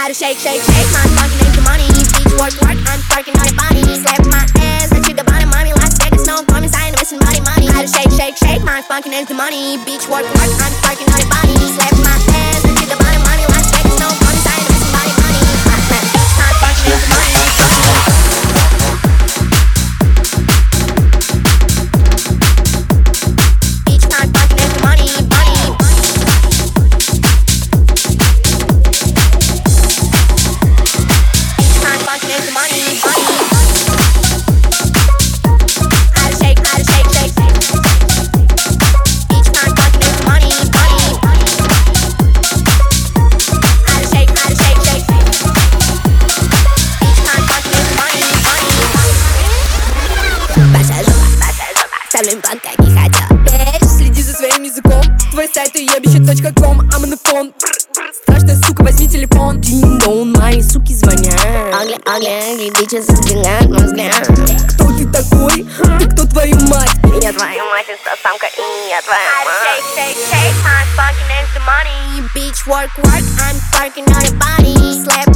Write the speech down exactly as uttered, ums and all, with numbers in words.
Gotta shake, shake, shake my funky name to money. Beach work, work, I'm twerking on your body. Slap my ass, let you the bottom, mommy. Las Vegas, no promise, I ain't missing body money. Gotta shake, shake, shake my funky name to money. Beach work, work, I'm twerking on your body. Slap my ass, let you the bottom, mommy. Las Vegas, no promise, I ain't missing body money. Beach my funky name to money. Ставлю банка, не хотя. Следи за своим языком. Твой сайт и ебище точка ком. I'm on the phone. Страшная сука, возьми телефон. Дин-дон, мои суки звонят. Ugly, ugly, ugly bitches взгляд на взгляд. Кто ты такой? Ты кто, твою мать? Я твою мать, это самка и я твоя мать. Shake, shake, shake, my fucking name's the money. Beach work, work, I'm twerking on your body. Slap